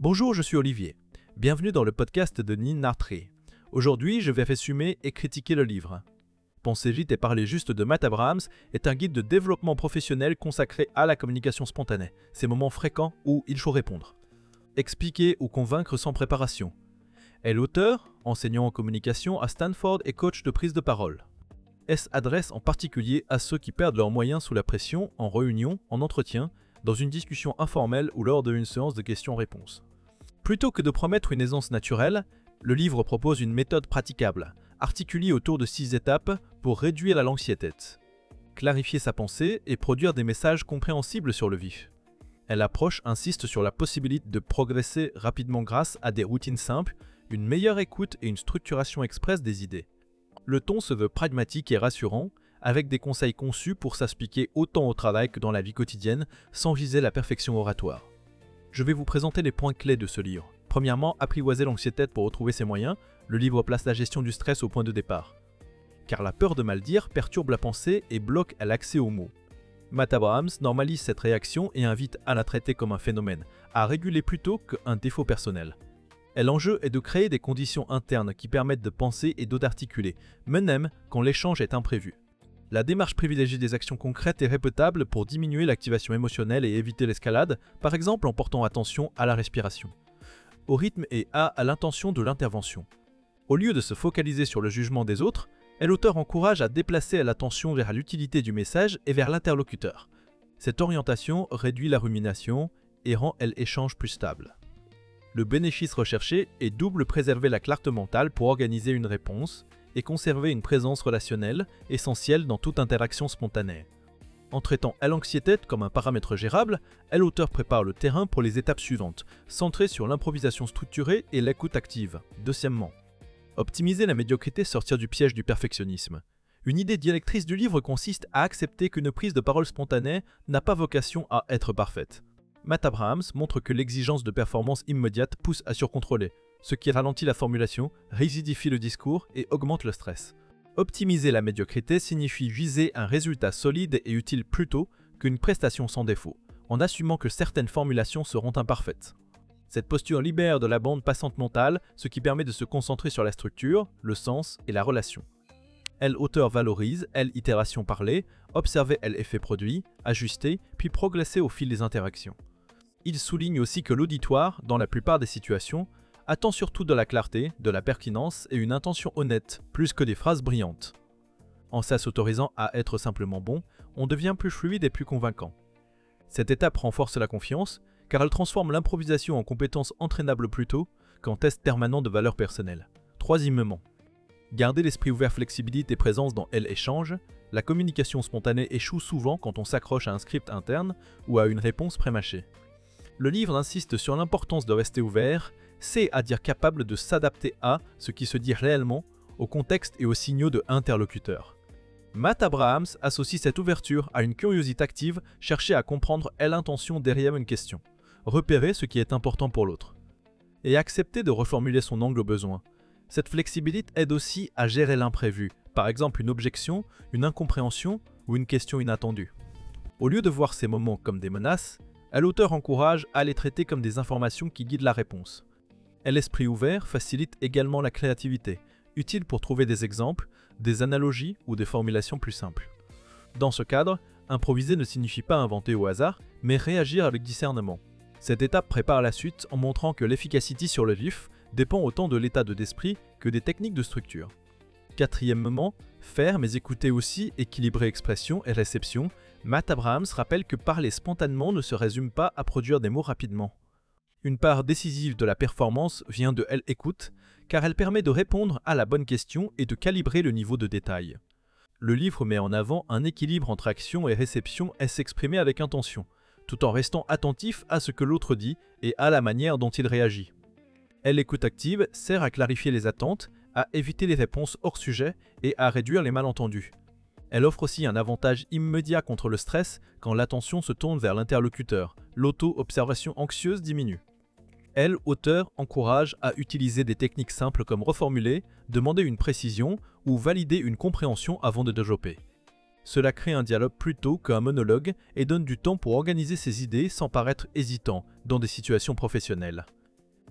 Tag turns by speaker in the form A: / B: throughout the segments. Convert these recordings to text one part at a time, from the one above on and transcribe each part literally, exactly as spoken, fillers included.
A: Bonjour, je suis Olivier. Bienvenue dans le podcast de Nin Nartree. Aujourd'hui, je vais résumer et critiquer le livre. Pensez vite et parlez juste de Matt Abrahams est un guide de développement professionnel consacré à la communication spontanée, ces moments fréquents où il faut répondre. Expliquer ou convaincre sans préparation. Est l'auteur, enseignant en communication à Stanford et coach de prise de parole. Elle s'adresse en particulier à ceux qui perdent leurs moyens sous la pression, en réunion, en entretien, dans une discussion informelle ou lors d'une séance de questions-réponses. Plutôt que de promettre une aisance naturelle, le livre propose une méthode praticable, articulée autour de six étapes pour réduire l'anxiété, clarifier sa pensée et produire des messages compréhensibles sur le vif. L'approche insiste sur la possibilité de progresser rapidement grâce à des routines simples, une meilleure écoute et une structuration express des idées. Le ton se veut pragmatique et rassurant, avec des conseils conçus pour s'appliquer autant au travail que dans la vie quotidienne, sans viser la perfection oratoire. Je vais vous présenter les points clés de ce livre. Premièrement, apprivoiser l'anxiété pour retrouver ses moyens. Le livre place la gestion du stress au point de départ. Car la peur de mal dire perturbe la pensée et bloque l'accès aux mots. Matt Abrahams normalise cette réaction et invite à la traiter comme un phénomène, à réguler plutôt qu'un défaut personnel. Et l'enjeu est de créer des conditions internes qui permettent de penser et d'articuler, même quand l'échange est imprévu. La démarche privilégie des actions concrètes et répétables pour diminuer l'activation émotionnelle et éviter l'escalade, par exemple en portant attention à la respiration, au rythme et à, à l'intention de l'intervention. Au lieu de se focaliser sur le jugement des autres, l'auteur encourage à déplacer l'attention vers l'utilité du message et vers l'interlocuteur. Cette orientation réduit la rumination et rend l'échange plus stable. Le bénéfice recherché est double: préserver la clarté mentale pour organiser une réponse et conserver une présence relationnelle essentielle dans toute interaction spontanée. En traitant l'anxiété comme un paramètre gérable, l'auteur prépare le terrain pour les étapes suivantes, centrées sur l'improvisation structurée et l'écoute active. Deuxièmement, optimiser la médiocrité, sortir du piège du perfectionnisme. Une idée directrice du livre consiste à accepter qu'une prise de parole spontanée n'a pas vocation à être parfaite. Matt Abrahams montre que l'exigence de performance immédiate pousse à surcontrôler, ce qui ralentit la formulation, rigidifie le discours et augmente le stress. Optimiser la médiocrité signifie viser un résultat solide et utile plutôt qu'une prestation sans défaut, en assumant que certaines formulations seront imparfaites. Cette posture libère de la bande passante mentale, ce qui permet de se concentrer sur la structure, le sens et la relation. L'auteur valorise l'itération parlée, observer l'effet produit, ajuster, puis progresser au fil des interactions. Il souligne aussi que l'auditoire, dans la plupart des situations, attend surtout de la clarté, de la pertinence et une intention honnête, plus que des phrases brillantes. En s'autorisant à être simplement bon, on devient plus fluide et plus convaincant. Cette étape renforce la confiance, car elle transforme l'improvisation en compétence entraînable plutôt qu'en test permanent de valeur personnelle. Troisièmement, garder l'esprit ouvert, flexibilité et présence dans l'échange. La communication spontanée échoue souvent quand on s'accroche à un script interne ou à une réponse prémâchée. Le livre insiste sur l'importance de rester ouvert, c'est-à-dire capable de s'adapter à ce qui se dit réellement, au contexte et aux signaux de l'interlocuteur. Matt Abrahams associe cette ouverture à une curiosité active, chercher à comprendre l'intention derrière une question, repérer ce qui est important pour l'autre, et accepter de reformuler son angle au besoin. Cette flexibilité aide aussi à gérer l'imprévu, par exemple une objection, une incompréhension ou une question inattendue. Au lieu de voir ces moments comme des menaces, l'auteur encourage à les traiter comme des informations qui guident la réponse. L'esprit ouvert facilite également la créativité, utile pour trouver des exemples, des analogies ou des formulations plus simples. Dans ce cadre, improviser ne signifie pas inventer au hasard, mais réagir avec discernement. Cette étape prépare la suite en montrant que l'efficacité sur le vif dépend autant de l'état d'esprit que des techniques de structure. Quatrièmement, faire mais écouter aussi, équilibrer expression et réception. Matt Abrahams rappelle que parler spontanément ne se résume pas à produire des mots rapidement. Une part décisive de la performance vient de l'écoute, car elle permet de répondre à la bonne question et de calibrer le niveau de détail. Le livre met en avant un équilibre entre action et réception et s'exprimer avec intention, tout en restant attentif à ce que l'autre dit et à la manière dont il réagit. L'écoute active sert à clarifier les attentes, à éviter les réponses hors sujet et à réduire les malentendus. Elle offre aussi un avantage immédiat contre le stress quand l'attention se tourne vers l'interlocuteur, l'auto-observation anxieuse diminue. Elle, auteur, encourage à utiliser des techniques simples comme reformuler, demander une précision ou valider une compréhension avant de développer. Cela crée un dialogue plutôt qu'un monologue et donne du temps pour organiser ses idées sans paraître hésitant dans des situations professionnelles.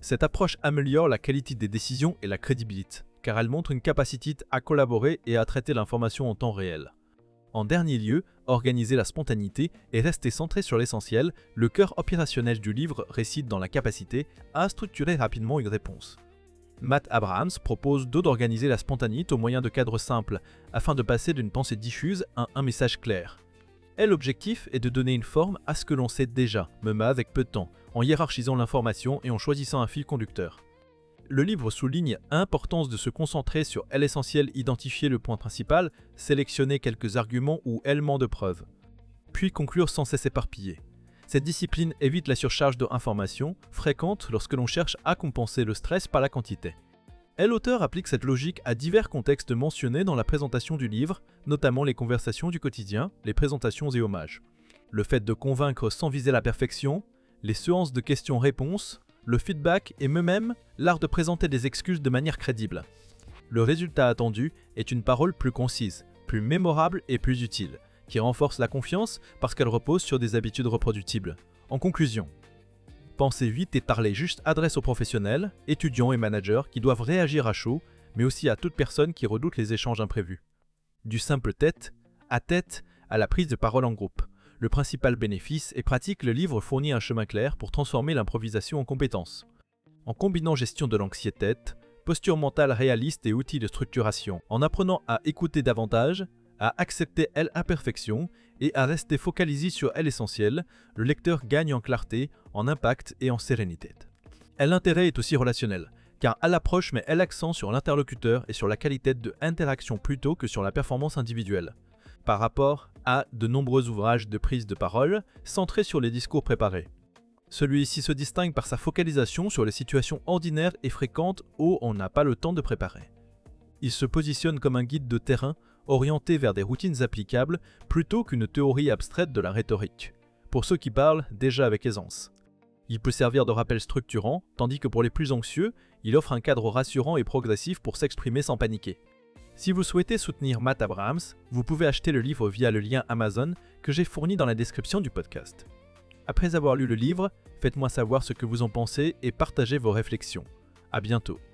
A: Cette approche améliore la qualité des décisions et la crédibilité, car elle montre une capacité à collaborer et à traiter l'information en temps réel. En dernier lieu, organiser la spontanéité et rester centré sur l'essentiel, le cœur opérationnel du livre réside dans la capacité à structurer rapidement une réponse. Matt Abrahams propose d'organiser la spontanéité au moyen de cadres simples, afin de passer d'une pensée diffuse à un message clair. Et l'objectif est de donner une forme à ce que l'on sait déjà, même avec peu de temps, en hiérarchisant l'information et en choisissant un fil conducteur. Le livre souligne l'importance de se concentrer sur l'essentiel, identifier le point principal, sélectionner quelques arguments ou éléments de preuve, puis conclure sans cesse éparpiller. Cette discipline évite la surcharge d'informations, fréquente lorsque l'on cherche à compenser le stress par la quantité. Et l'auteur applique cette logique à divers contextes mentionnés dans la présentation du livre, notamment les conversations du quotidien, les présentations et hommages. Le fait de convaincre sans viser la perfection, les séances de questions-réponses, le feedback et même l'art de présenter des excuses de manière crédible. Le résultat attendu est une parole plus concise, plus mémorable et plus utile, qui renforce la confiance parce qu'elle repose sur des habitudes reproductibles. En conclusion, pensez vite et parlez juste adresse aux professionnels, étudiants et managers qui doivent réagir à chaud, mais aussi à toute personne qui redoute les échanges imprévus. Du simple tête à tête à la prise de parole en groupe. Le principal bénéfice est pratique, le livre fournit un chemin clair pour transformer l'improvisation en compétence. En combinant gestion de l'anxiété, posture mentale réaliste et outils de structuration, en apprenant à écouter davantage, à accepter l'imperfection et à rester focalisé sur l'essentiel, le lecteur gagne en clarté, en impact et en sérénité. Et l'intérêt est aussi relationnel, car à l'approche met l'accent sur l'interlocuteur et sur la qualité de l'interaction plutôt que sur la performance individuelle, par rapport à de nombreux ouvrages de prise de parole centrés sur les discours préparés. Celui-ci se distingue par sa focalisation sur les situations ordinaires et fréquentes où on n'a pas le temps de préparer. Il se positionne comme un guide de terrain orienté vers des routines applicables plutôt qu'une théorie abstraite de la rhétorique, pour ceux qui parlent déjà avec aisance. Il peut servir de rappel structurant, tandis que pour les plus anxieux, il offre un cadre rassurant et progressif pour s'exprimer sans paniquer. Si vous souhaitez soutenir Matt Abrahams, vous pouvez acheter le livre via le lien Amazon que j'ai fourni dans la description du podcast. Après avoir lu le livre, faites-moi savoir ce que vous en pensez et partagez vos réflexions. À bientôt.